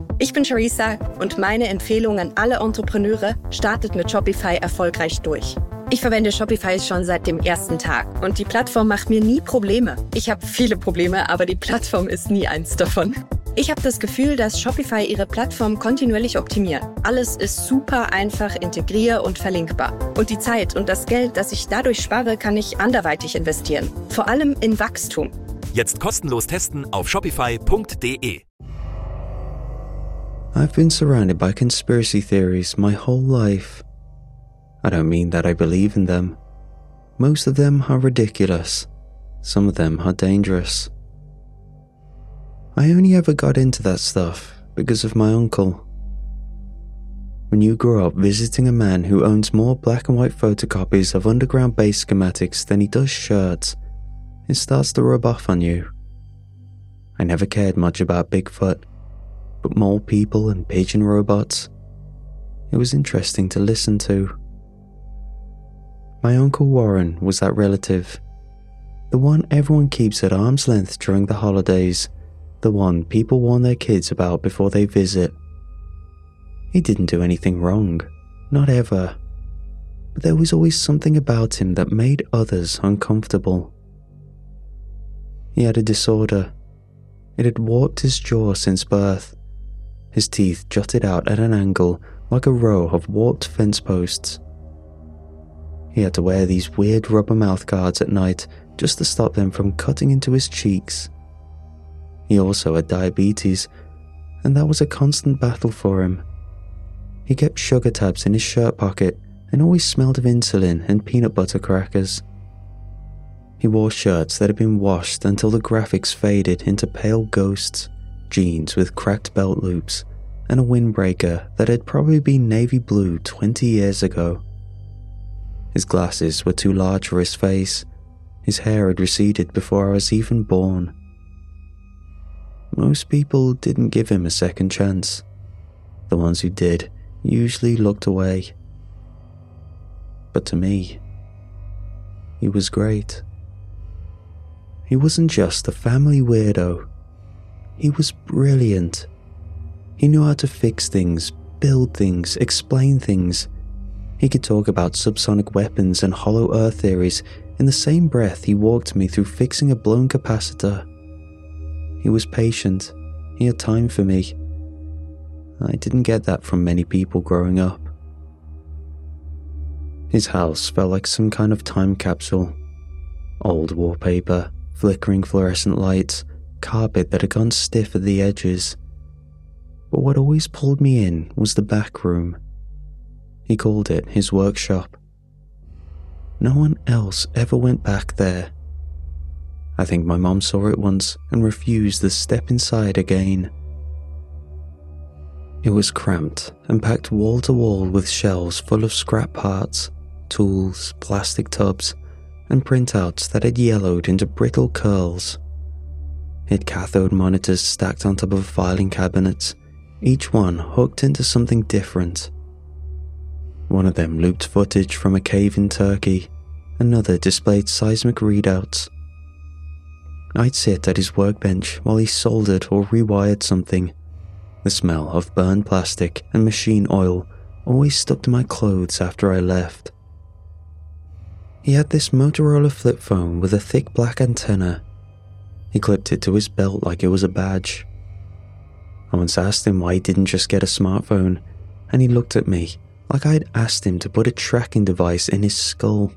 Ich bin Charissa und meine Empfehlung an alle Entrepreneure: startet mit Shopify erfolgreich durch. Ich verwende Shopify schon seit dem ersten Tag und die Plattform macht mir nie Probleme. Ich habe viele Probleme, aber die Plattform ist nie eins davon. Ich habe das Gefühl, dass Shopify ihre Plattform kontinuierlich optimiert. Alles ist super einfach integrier- und verlinkbar. Und die Zeit und das Geld, das ich dadurch spare, kann ich anderweitig investieren. Vor allem in Wachstum. Jetzt kostenlos testen auf shopify.de. I've been surrounded by conspiracy theories my whole life. I don't mean that I believe in them. Most of them are ridiculous. Some of them are dangerous. I only ever got into that stuff because of my uncle. When you grow up visiting a man who owns more black and white photocopies of underground base schematics than he does shirts, it starts to rub off on you. I never cared much about Bigfoot, but mole people and pigeon robots, it was interesting to listen to. My Uncle Warren was that relative, the one everyone keeps at arm's length during the holidays, the one people warn their kids about before they visit. He didn't do anything wrong, not ever, but there was always something about him that made others uncomfortable. He had a disorder. It had warped his jaw since birth. His teeth jutted out at an angle like a row of warped fence posts. He had to wear these weird rubber mouth guards at night just to stop them from cutting into his cheeks. He also had diabetes, and that was a constant battle for him. He kept sugar tabs in his shirt pocket and always smelled of insulin and peanut butter crackers. He wore shirts that had been washed until the graphics faded into pale ghosts, jeans with cracked belt loops, and a windbreaker that had probably been navy blue 20 years ago. His glasses were too large for his face. His hair had receded before I was even born. Most people didn't give him a second chance. The ones who did usually looked away. But to me, he was great. He wasn't just a family weirdo. He was brilliant. He knew how to fix things, build things, explain things. He could talk about subsonic weapons and hollow earth theories in the same breath he walked me through fixing a blown capacitor. He was patient. He had time for me. I didn't get that from many people growing up. His house felt like some kind of time capsule. Old wallpaper, flickering fluorescent lights, carpet that had gone stiff at the edges. But what always pulled me in was the back room. He called it his workshop. No one else ever went back there. I think my mom saw it once and refused to step inside again. It was cramped and packed wall to wall with shelves full of scrap parts, tools, plastic tubs, and printouts that had yellowed into brittle curls. It had cathode monitors stacked on top of filing cabinets, each one hooked into something different. One of them looped footage from a cave in Turkey, another displayed seismic readouts. I'd sit at his workbench while he soldered or rewired something. The smell of burned plastic and machine oil always stuck to my clothes after I left. He had this Motorola flip phone with a thick black antenna. He clipped it to his belt like it was a badge. I once asked him why he didn't just get a smartphone, and he looked at me like I'd asked him to put a tracking device in his skull.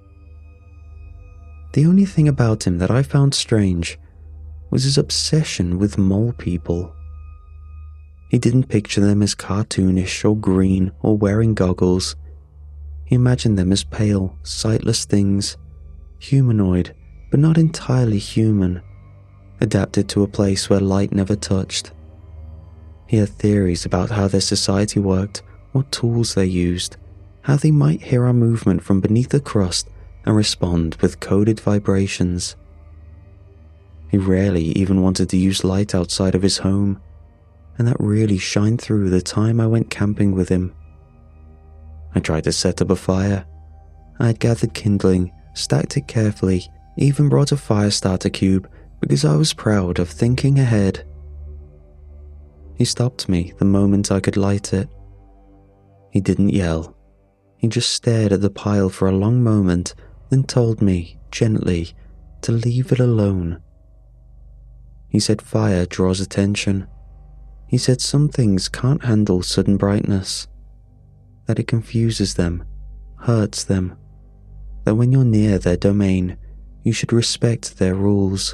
The only thing about him that I found strange was his obsession with mole people. He didn't picture them as cartoonish or green or wearing goggles. He imagined them as pale, sightless things, humanoid, but not entirely human, adapted to a place where light never touched. He had theories about how their society worked, what tools they used, how they might hear our movement from beneath the crust and respond with coded vibrations. He rarely even wanted to use light outside of his home, and that really shined through the time I went camping with him. I tried to set up a fire. I had gathered kindling, stacked it carefully, even brought a fire starter cube because I was proud of thinking ahead. He stopped me the moment I could light it. He didn't yell. He just stared at the pile for a long moment, then told me, gently, to leave it alone. He said fire draws attention. He said some things can't handle sudden brightness, that it confuses them, hurts them, that when you're near their domain, you should respect their rules.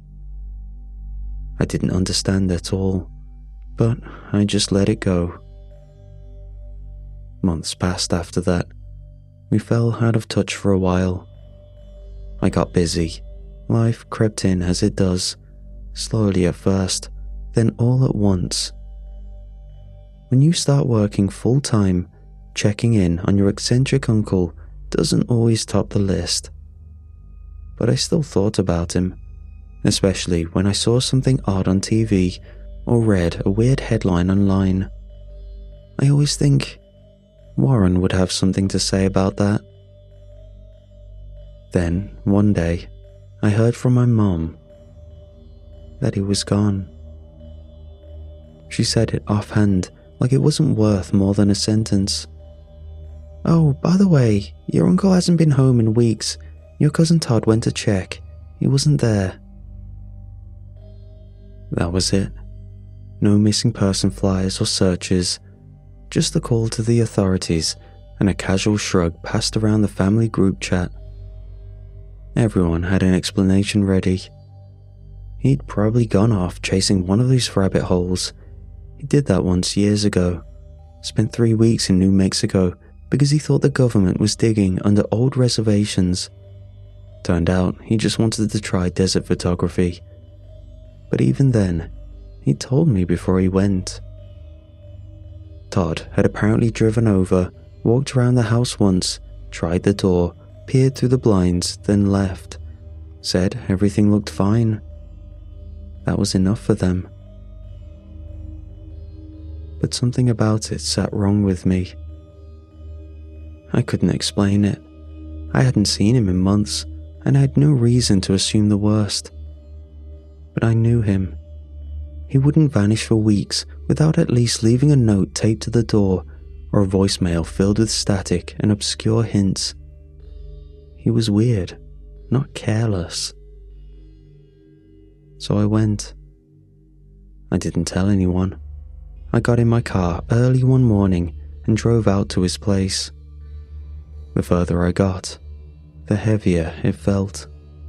I didn't understand at all, but I just let it go. Months passed after that. We fell out of touch for a while. I got busy. Life crept in as it does, slowly at first, then all at once. When you start working full-time, checking in on your eccentric uncle doesn't always top the list. But I still thought about him, especially when I saw something odd on TV or read a weird headline online. I always think, Warren would have something to say about that. Then, one day, I heard from my mom that he was gone. She said it offhand, like it wasn't worth more than a sentence. "Oh, by the way, your uncle hasn't been home in weeks. Your cousin Todd went to check. He wasn't there." That was it. No missing person flyers or searches, just a call to the authorities and a casual shrug passed around the family group chat. Everyone had an explanation ready. He'd probably gone off chasing one of these rabbit holes. He did that once years ago. Spent 3 weeks in New Mexico because he thought the government was digging under old reservations. Turned out he just wanted to try desert photography. But even then, he told me before he went. Todd had apparently driven over, walked around the house once, tried the door, peered through the blinds, then left. Said everything looked fine. That was enough for them. But something about it sat wrong with me. I couldn't explain it. I hadn't seen him in months, and I had no reason to assume the worst. But I knew him. He wouldn't vanish for weeks without at least leaving a note taped to the door or a voicemail filled with static and obscure hints. He was weird, not careless. So I went. I didn't tell anyone. I got in my car early one morning and drove out to his place. The further I got, the heavier it felt.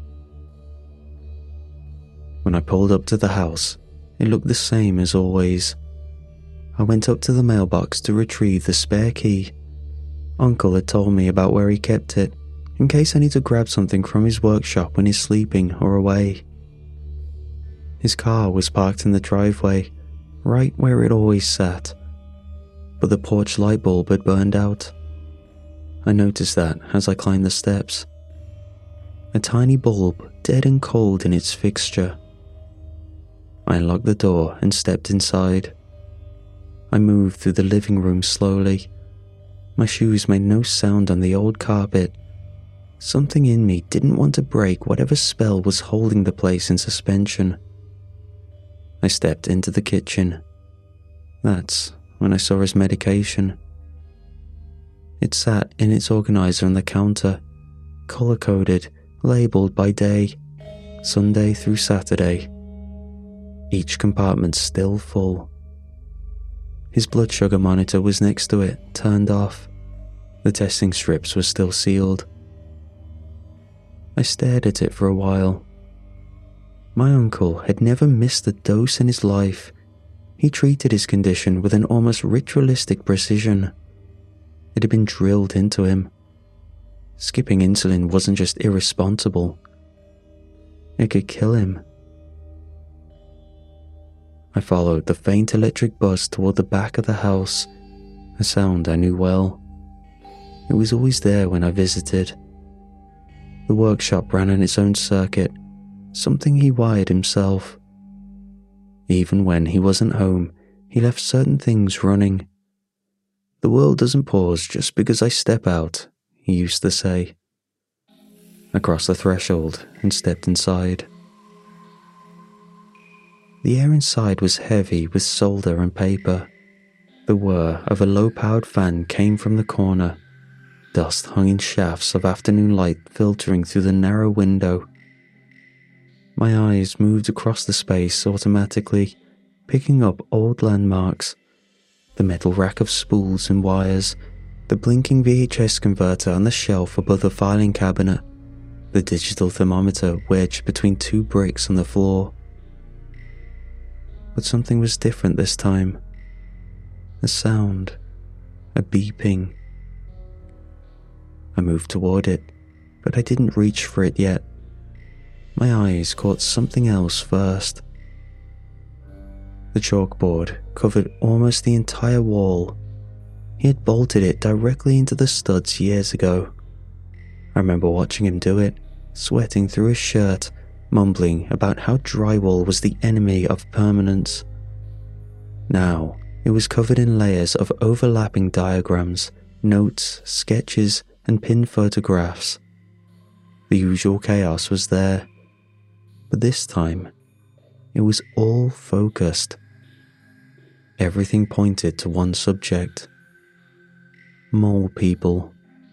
When I pulled up to the house, it looked the same as always. I went up to the mailbox to retrieve the spare key. Uncle had told me about where he kept it, in case I need to grab something from his workshop when he's sleeping or away. His car was parked in the driveway, right where it always sat, but the porch light bulb had burned out. I noticed that as I climbed the steps. A tiny bulb, dead and cold in its fixture. I unlocked the door and stepped inside. I moved through the living room slowly. My shoes made no sound on the old carpet. Something in me didn't want to break whatever spell was holding the place in suspension. I stepped into the kitchen. That's when I saw his medication. It sat in its organizer on the counter, color-coded, labeled by day, Sunday through Saturday. Each compartment still full. His blood sugar monitor was next to it, turned off. The testing strips were still sealed. I stared at it for a while. My uncle had never missed a dose in his life. He treated his condition with an almost ritualistic precision. It had been drilled into him. Skipping insulin wasn't just irresponsible. It could kill him. I followed the faint electric buzz toward the back of the house, a sound I knew well. It was always there when I visited. The workshop ran on its own circuit, something he wired himself. Even when he wasn't home, he left certain things running. "The world doesn't pause just because I step out," he used to say. I crossed the threshold and stepped inside. The air inside was heavy with solder and paper. The whir of a low-powered fan came from the corner. Dust hung in shafts of afternoon light filtering through the narrow window. My eyes moved across the space automatically, picking up old landmarks. The metal rack of spools and wires, the blinking VHS converter on the shelf above the filing cabinet, the digital thermometer wedged between two bricks on the floor. But something was different this time. A sound, a beeping. I moved toward it, but I didn't reach for it yet. My eyes caught something else first. The chalkboard covered almost the entire wall. He had bolted it directly into the studs years ago. I remember watching him do it, sweating through his shirt, mumbling about how drywall was the enemy of permanence. Now, it was covered in layers of overlapping diagrams, notes, sketches, and pinned photographs. The usual chaos was there, but this time, it was all focused. Everything pointed to one subject: mole people.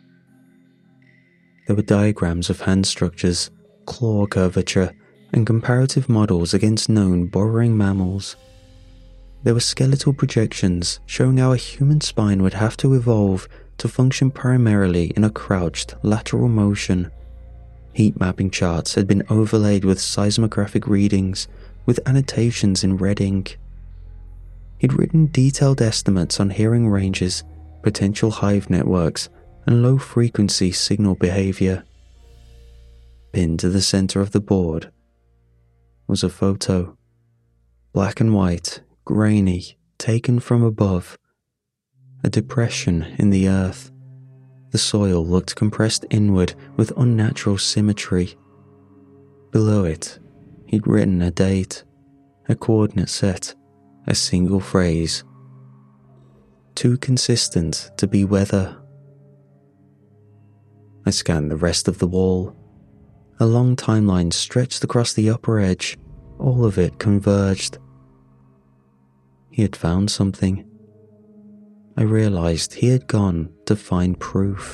There were diagrams of hand structures, claw curvature, and comparative models against known burrowing mammals. There were skeletal projections showing how a human spine would have to evolve to function primarily in a crouched, lateral motion. Heat mapping charts had been overlaid with seismographic readings, with annotations in red ink. He'd written detailed estimates on hearing ranges, potential hive networks, and low-frequency signal behavior. Pinned to the center of the board was a photo. Black and white, grainy, taken from above. A depression in the earth. The soil looked compressed inward with unnatural symmetry. Below it, he'd written a date, a coordinate set, a single phrase. Too consistent to be weather. I scanned the rest of the wall. A long timeline stretched across the upper edge, all of it converged. He had found something. I realized he had gone to find proof.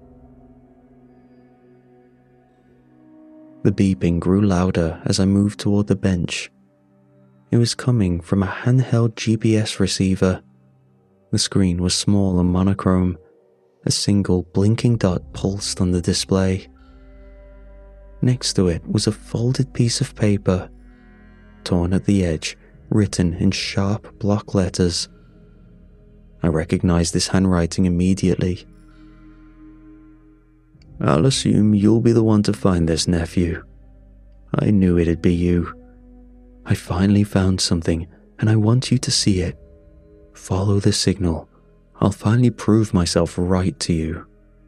The beeping grew louder as I moved toward the bench. It was coming from a handheld GPS receiver. The screen was small and monochrome. A single blinking dot pulsed on the display. Next to it was a folded piece of paper, torn at the edge, written in sharp block letters. I recognized this handwriting immediately. "I'll assume you'll be the one to find this, nephew. I knew it'd be you. I finally found something, and I want you to see it. Follow the signal. I'll finally prove myself right to you."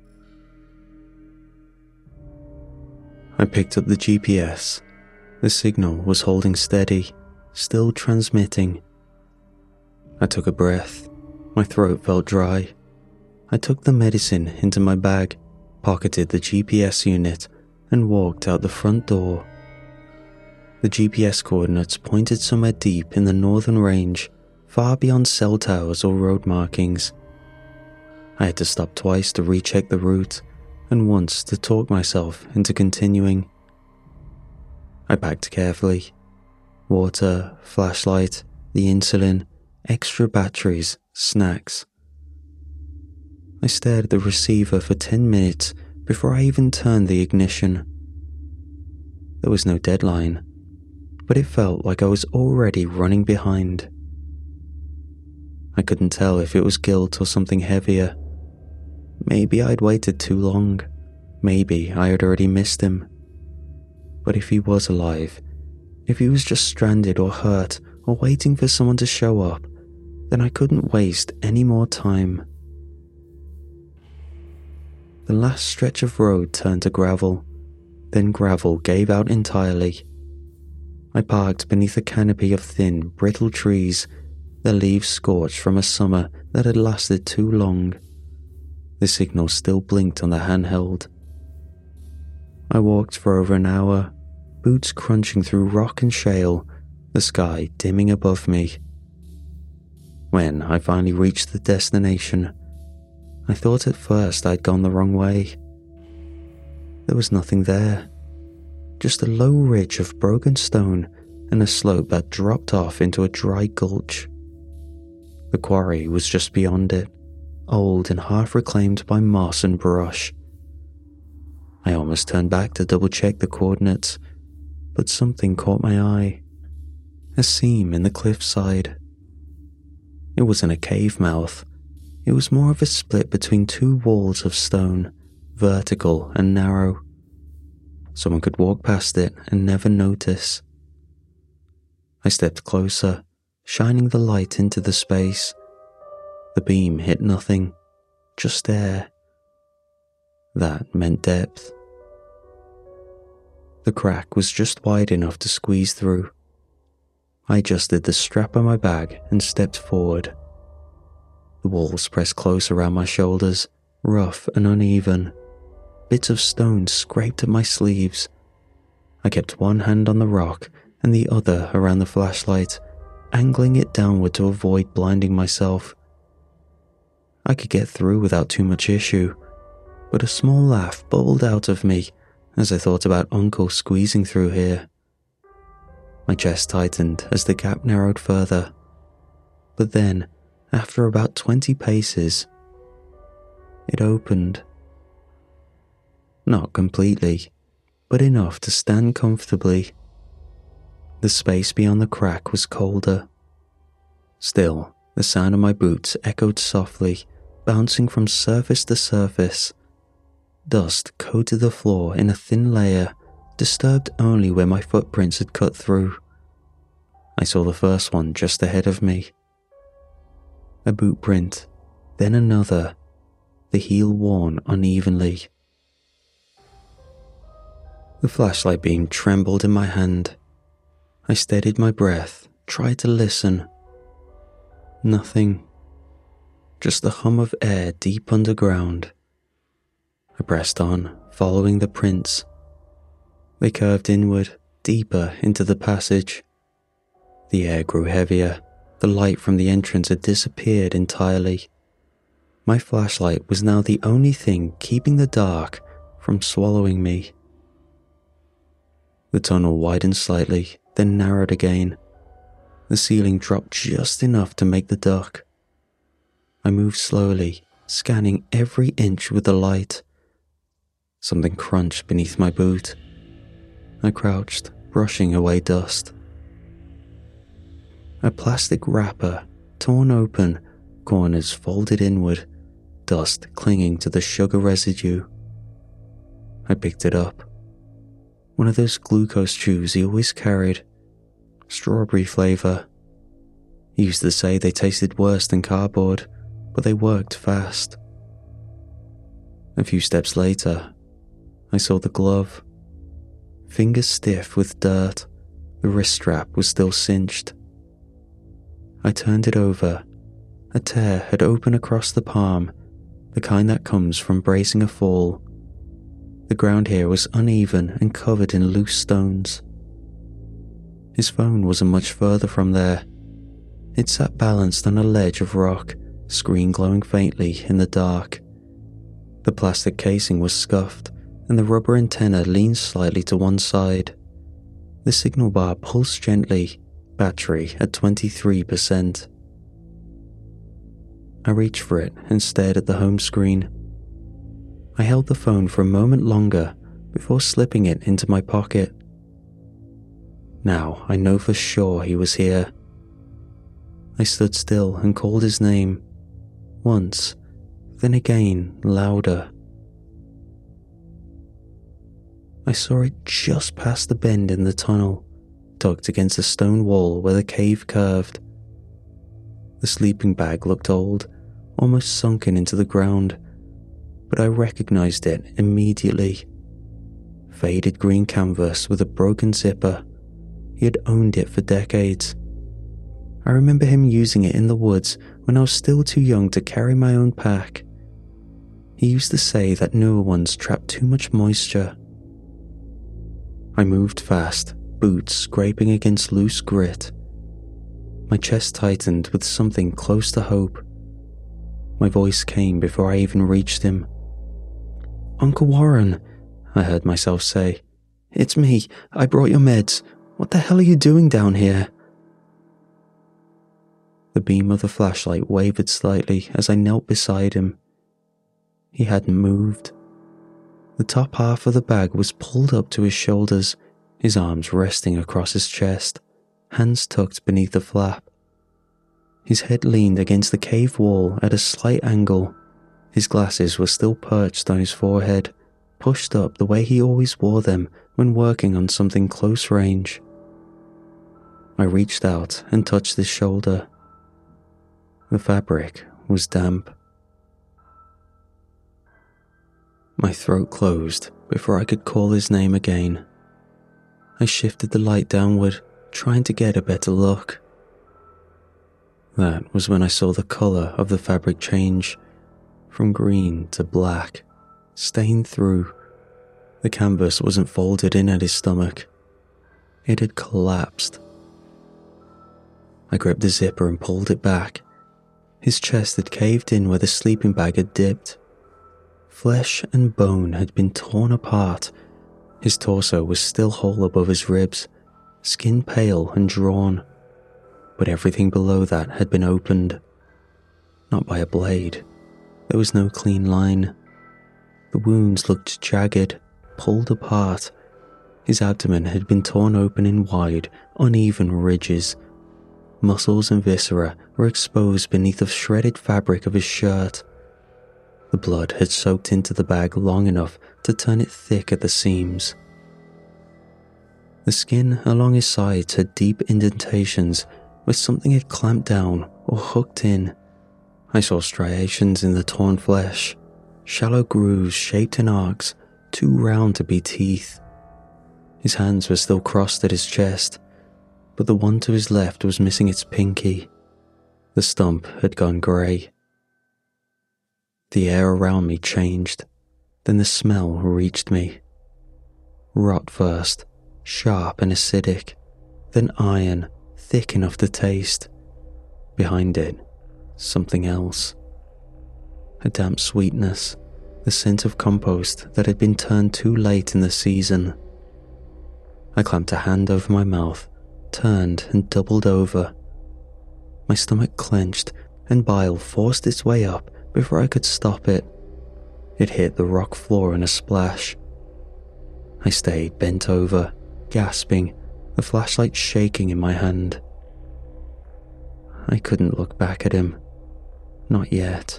I picked up the GPS. The signal was holding steady, still transmitting. I took a breath. My throat felt dry. I took the medicine into my bag, pocketed the GPS unit, and walked out the front door. The GPS coordinates pointed somewhere deep in the northern range, far beyond cell towers or road markings. I had to stop twice to recheck the route, and once to talk myself into continuing. I packed carefully. Water, flashlight, the insulin, extra batteries, snacks. I stared at the receiver for 10 minutes before I even turned the ignition. There was no deadline, but it felt like I was already running behind. I couldn't tell if it was guilt or something heavier. Maybe I'd waited too long. Maybe I had already missed him. But if he was alive, if he was just stranded or hurt or waiting for someone to show up, then I couldn't waste any more time. The last stretch of road turned to gravel, then gravel gave out entirely. I parked beneath a canopy of thin, brittle trees, their leaves scorched from a summer that had lasted too long. The signal still blinked on the handheld. I walked for over an hour, boots crunching through rock and shale, the sky dimming above me. When I finally reached the destination, I thought at first I'd gone the wrong way. There was nothing there, just a low ridge of broken stone and a slope that dropped off into a dry gulch. The quarry was just beyond it, old and half reclaimed by moss and brush. I almost turned back to double-check the coordinates, but something caught my eye. A seam in the cliffside. It wasn't a cave mouth. It was more of a split between two walls of stone, vertical and narrow. Someone could walk past it and never notice. I stepped closer, shining the light into the space. The beam hit nothing, just air. That meant depth. The crack was just wide enough to squeeze through. I adjusted the strap on my bag and stepped forward. The walls pressed close around my shoulders, rough and uneven. Bits of stone scraped at my sleeves. I kept one hand on the rock and the other around the flashlight, angling it downward to avoid blinding myself. I could get through without too much issue, but a small laugh bubbled out of me as I thought about Uncle squeezing through here. My chest tightened as the gap narrowed further, but then, after about 20 paces, it opened. Not completely, but enough to stand comfortably. The space beyond the crack was colder. Still, the sound of my boots echoed softly, bouncing from surface to surface. Dust coated the floor in a thin layer, disturbed only where my footprints had cut through. I saw the first one just ahead of me. A boot print, then another, the heel worn unevenly. The flashlight beam trembled in my hand. I steadied my breath, tried to listen. Nothing. Just the hum of air deep underground. I pressed on, following the prints. They curved inward, deeper into the passage. The air grew heavier. The light from the entrance had disappeared entirely. My flashlight was now the only thing keeping the dark from swallowing me. The tunnel widened slightly, then narrowed again. The ceiling dropped just enough to make the duck. I moved slowly, scanning every inch with the light. Something crunched beneath my boot. I crouched, brushing away dust. A plastic wrapper, torn open, corners folded inward, dust clinging to the sugar residue. I picked it up. One of those glucose chews he always carried. Strawberry flavor. He used to say they tasted worse than cardboard, but they worked fast. A few steps later, I saw the glove. Fingers stiff with dirt, the wrist strap was still cinched. I turned it over. A tear had opened across the palm, the kind that comes from bracing a fall. The ground here was uneven and covered in loose stones. His phone wasn't much further from there. It sat balanced on a ledge of rock, screen glowing faintly in the dark. The plastic casing was scuffed, and the rubber antenna leaned slightly to one side. The signal bar pulsed gently, battery at 23%. I reached for it and stared at the home screen. I held the phone for a moment longer before slipping it into my pocket. Now I know for sure he was here. I stood still and called his name. Once, then again, louder. I saw it just past the bend in the tunnel, tucked against a stone wall where the cave curved. The sleeping bag looked old, almost sunken into the ground, but I recognized it immediately. Faded green canvas with a broken zipper. He had owned it for decades. I remember him using it in the woods when I was still too young to carry my own pack. He used to say that newer ones trapped too much moisture. I moved fast, boots scraping against loose grit. My chest tightened with something close to hope. My voice came before I even reached him. "Uncle Warren," I heard myself say. "It's me. I brought your meds. What the hell are you doing down here?" The beam of the flashlight wavered slightly as I knelt beside him. He hadn't moved. The top half of the bag was pulled up to his shoulders, his arms resting across his chest, hands tucked beneath the flap. His head leaned against the cave wall at a slight angle. His glasses were still perched on his forehead, pushed up the way he always wore them when working on something close range. I reached out and touched his shoulder. The fabric was damp. My throat closed before I could call his name again. I shifted the light downward, trying to get a better look. That was when I saw the color of the fabric change, from green to black, stained through. The canvas wasn't folded in at his stomach. It had collapsed. I gripped the zipper and pulled it back. His chest had caved in where the sleeping bag had dipped. Flesh and bone had been torn apart. His torso was still whole above his ribs, skin pale and drawn, but everything below that had been opened. Not by a blade. There was no clean line. The wounds looked jagged, pulled apart. His abdomen had been torn open in wide, uneven ridges. Muscles and viscera were exposed beneath the shredded fabric of his shirt. The blood had soaked into the bag long enough to turn it thick at the seams. The skin along his sides had deep indentations where something had clamped down or hooked in. I saw striations in the torn flesh, shallow grooves shaped in arcs, too round to be teeth. His hands were still crossed at his chest, but the one to his left was missing its pinky. The stump had gone grey. The air around me changed, then the smell reached me. Rot first, sharp and acidic, then iron, thick enough to taste. Behind it, something else. A damp sweetness, the scent of compost that had been turned too late in the season. I clamped a hand over my mouth, turned and doubled over. My stomach clenched and bile forced its way up before I could stop it. It hit the rock floor in a splash. I stayed bent over, gasping, the flashlight shaking in my hand. I couldn't look back at him. Not yet.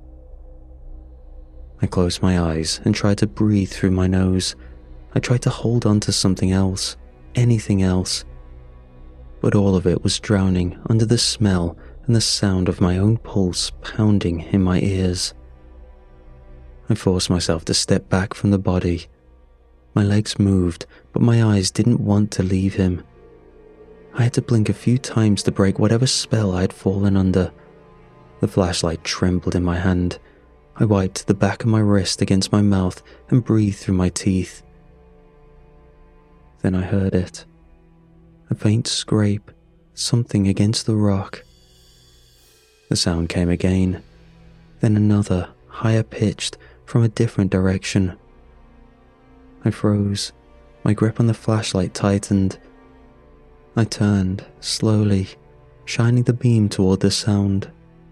I closed my eyes and tried to breathe through my nose. I tried to hold on to something else, anything else. But all of it was drowning under the smell and the sound of my own pulse pounding in my ears. I forced myself to step back from the body. My legs moved, but my eyes didn't want to leave him. I had to blink a few times to break whatever spell I had fallen under. The flashlight trembled in my hand. I wiped the back of my wrist against my mouth and breathed through my teeth. Then I heard it. A faint scrape, something against the rock. The sound came again, then another, higher pitched, from a different direction. I froze. My grip on the flashlight tightened. I turned, slowly, shining the beam toward the sound.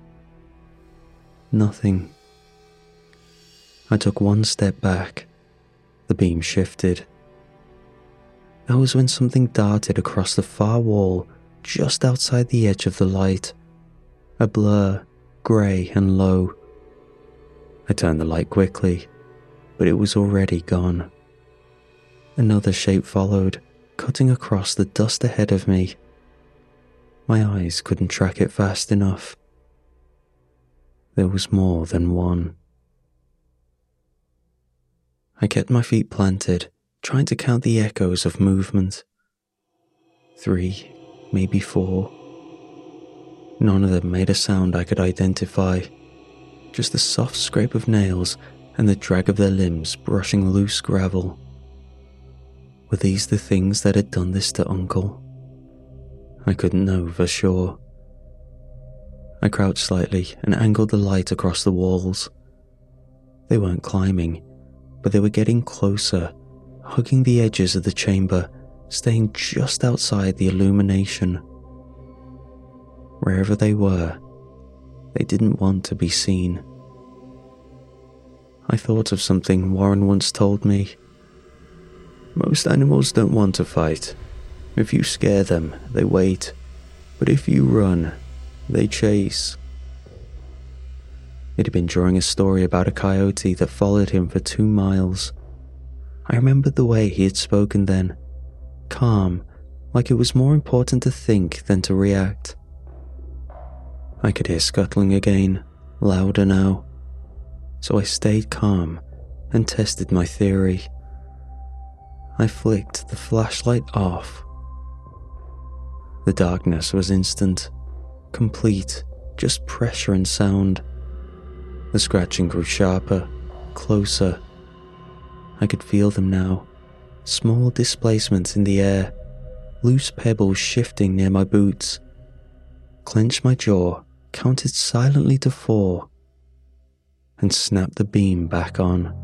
Nothing. I took one step back. The beam shifted. That was when something darted across the far wall just outside the edge of the light. A blur, grey and low. I turned the light quickly, but it was already gone. Another shape followed, cutting across the dust ahead of me. My eyes couldn't track it fast enough. There was more than one. I kept my feet planted, trying to count the echoes of movement. 3, maybe 4. None of them made a sound I could identify, just the soft scrape of nails and the drag of their limbs brushing loose gravel. Were these the things that had done this to Uncle? I couldn't know for sure. I crouched slightly and angled the light across the walls. They weren't climbing, but they were getting closer, hugging the edges of the chamber, staying just outside the illumination. Wherever they were, they didn't want to be seen. I thought of something Warren once told me. Most animals don't want to fight. If you scare them, they wait. But if you run, they chase. It had been during a story about a coyote that followed him for 2 miles. I remembered the way he had spoken then, calm, like it was more important to think than to react. I could hear scuttling again, louder now. So I stayed calm and tested my theory. I flicked the flashlight off. The darkness was instant, complete, just pressure and sound. The scratching grew sharper, closer. I could feel them now, small displacements in the air, loose pebbles shifting near my boots. Clenched my jaw, counted silently to 4, and snapped the beam back on.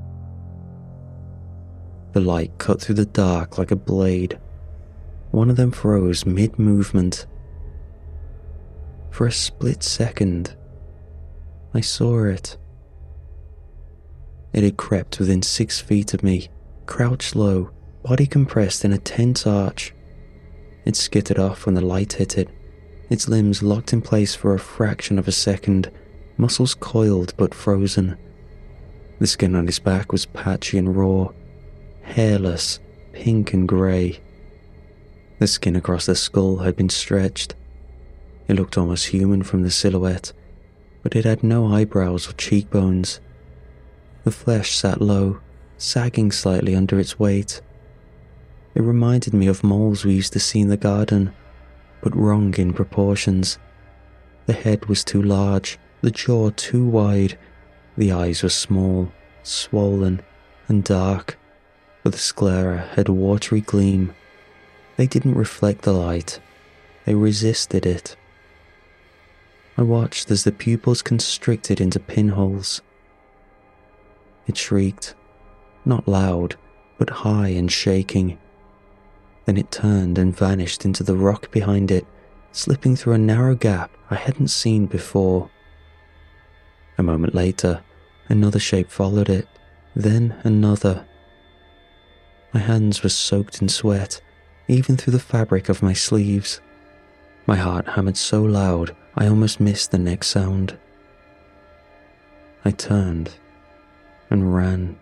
The light cut through the dark like a blade. One of them froze mid-movement. For a split second, I saw it. It had crept within 6 feet of me, crouched low, body compressed in a tense arch. It skittered off when the light hit it, its limbs locked in place for a fraction of a second, muscles coiled but frozen. The skin on its back was patchy and raw, hairless, pink and grey. The skin across the skull had been stretched. It looked almost human from the silhouette, but it had no eyebrows or cheekbones. The flesh sat low, sagging slightly under its weight. It reminded me of moles we used to see in the garden, but wrong in proportions. The head was too large, the jaw too wide, the eyes were small, swollen, and dark, but the sclera had a watery gleam. They didn't reflect the light, they resisted it. I watched as the pupils constricted into pinholes. It shrieked, not loud, but high and shaking. Then it turned and vanished into the rock behind it, slipping through a narrow gap I hadn't seen before. A moment later, another shape followed it, then another. My hands were soaked in sweat, even through the fabric of my sleeves. My heart hammered so loud I almost missed the next sound. I turned and ran.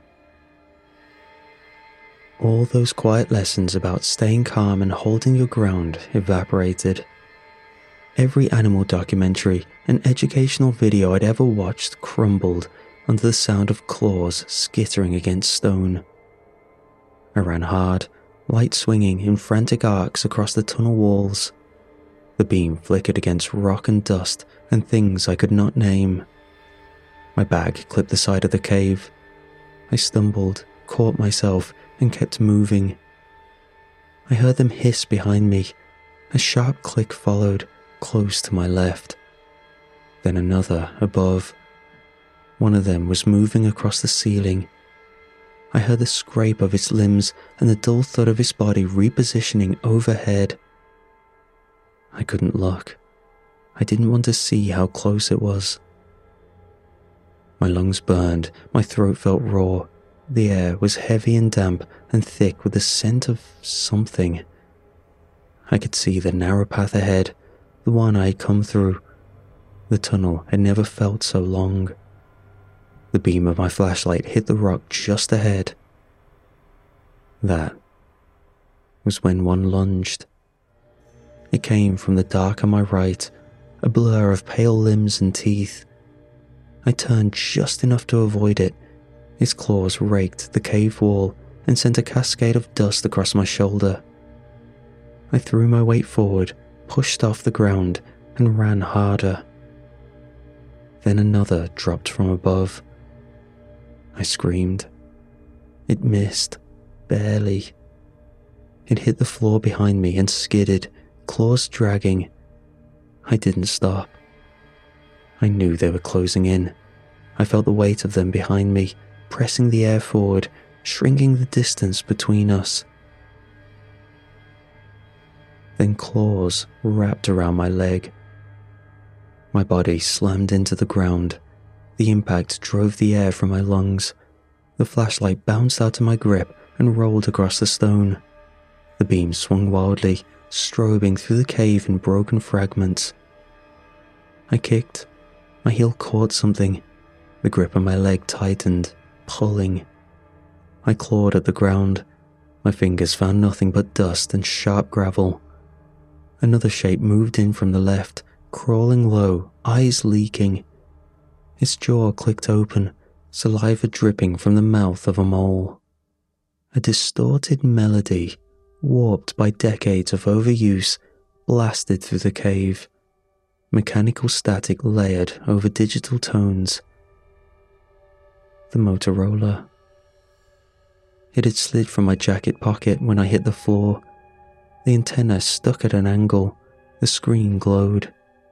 All those quiet lessons about staying calm and holding your ground evaporated. Every animal documentary and educational video I'd ever watched crumbled under the sound of claws skittering against stone. I ran hard, light swinging in frantic arcs across the tunnel walls. The beam flickered against rock and dust and things I could not name. My bag clipped the side of the cave. I stumbled, caught myself, and kept moving. I heard them hiss behind me. A sharp click followed, close to my left. Then another above. One of them was moving across the ceiling. I heard the scrape of its limbs and the dull thud of its body repositioning overhead. I couldn't look. I didn't want to see how close it was. My lungs burned, my throat felt raw. The air was heavy and damp and thick with the scent of something. I could see the narrow path ahead, the one I had come through. The tunnel had never felt so long. The beam of my flashlight hit the rock just ahead. That was when one lunged. It came from the dark on my right, a blur of pale limbs and teeth. I turned just enough to avoid it. Its claws raked the cave wall and sent a cascade of dust across my shoulder. I threw my weight forward, pushed off the ground, and ran harder. Then another dropped from above. I screamed. It missed, barely. It hit the floor behind me and skidded, claws dragging. I didn't stop. I knew they were closing in. I felt the weight of them behind me, pressing the air forward, shrinking the distance between us. Then claws wrapped around my leg. My body slammed into the ground. The impact drove the air from my lungs. The flashlight bounced out of my grip and rolled across the stone. The beam swung wildly, strobing through the cave in broken fragments. I kicked. My heel caught something. The grip on my leg tightened, pulling. I clawed at the ground. My fingers found nothing but dust and sharp gravel. Another shape moved in from the left, crawling low, eyes leaking. Its jaw clicked open, saliva dripping from the mouth of a mole. A distorted melody, warped by decades of overuse, blasted through the cave. Mechanical static layered over digital tones. The Motorola. It had slid from my jacket pocket when I hit the floor. The antenna stuck at an angle. The screen glowed.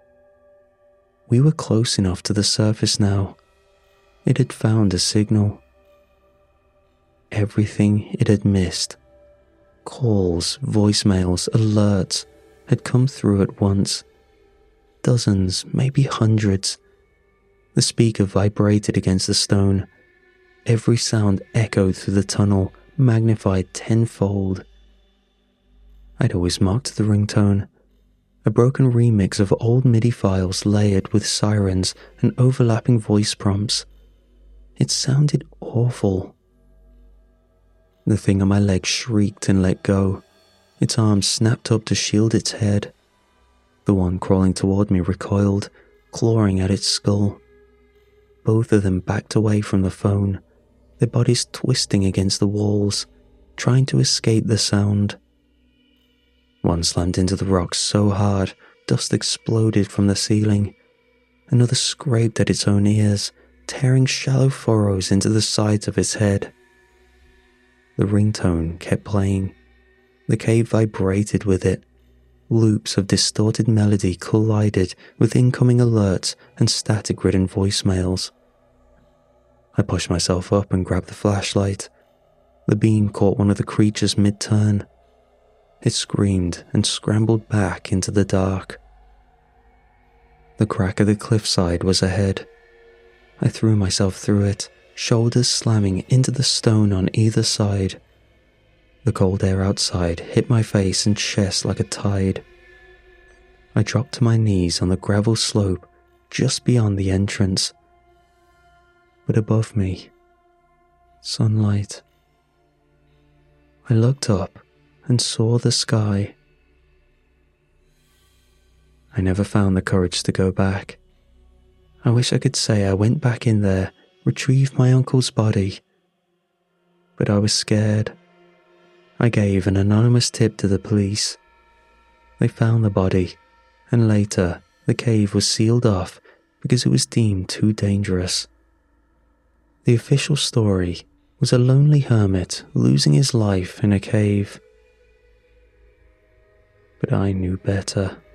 We were close enough to the surface now. It had found a signal. Everything it had missed, calls, voicemails, alerts, had come through at once. Dozens, maybe hundreds. The speaker vibrated against the stone. Every sound echoed through the tunnel, magnified tenfold. I'd always mocked the ringtone. A broken remix of old MIDI files layered with sirens and overlapping voice prompts. It sounded awful. The thing on my leg shrieked and let go. Its arms snapped up to shield its head. The one crawling toward me recoiled, clawing at its skull. Both of them backed away from the phone, their bodies twisting against the walls, trying to escape the sound. One slammed into the rocks so hard, dust exploded from the ceiling. Another scraped at its own ears, tearing shallow furrows into the sides of its head. The ringtone kept playing. The cave vibrated with it. Loops of distorted melody collided with incoming alerts and static-ridden voicemails. I pushed myself up and grabbed the flashlight. The beam caught one of the creatures mid-turn. It screamed and scrambled back into the dark. The crack of the cliffside was ahead. I threw myself through it, shoulders slamming into the stone on either side. The cold air outside hit my face and chest like a tide. I dropped to my knees on the gravel slope just beyond the entrance. But above me, sunlight. I looked up and saw the sky. I never found the courage to go back. I wish I could say I went back in there, retrieved my uncle's body. But I was scared. I gave an anonymous tip to the police. They found the body, and later the cave was sealed off because it was deemed too dangerous. The official story was a lonely hermit losing his life in a cave. But I knew better.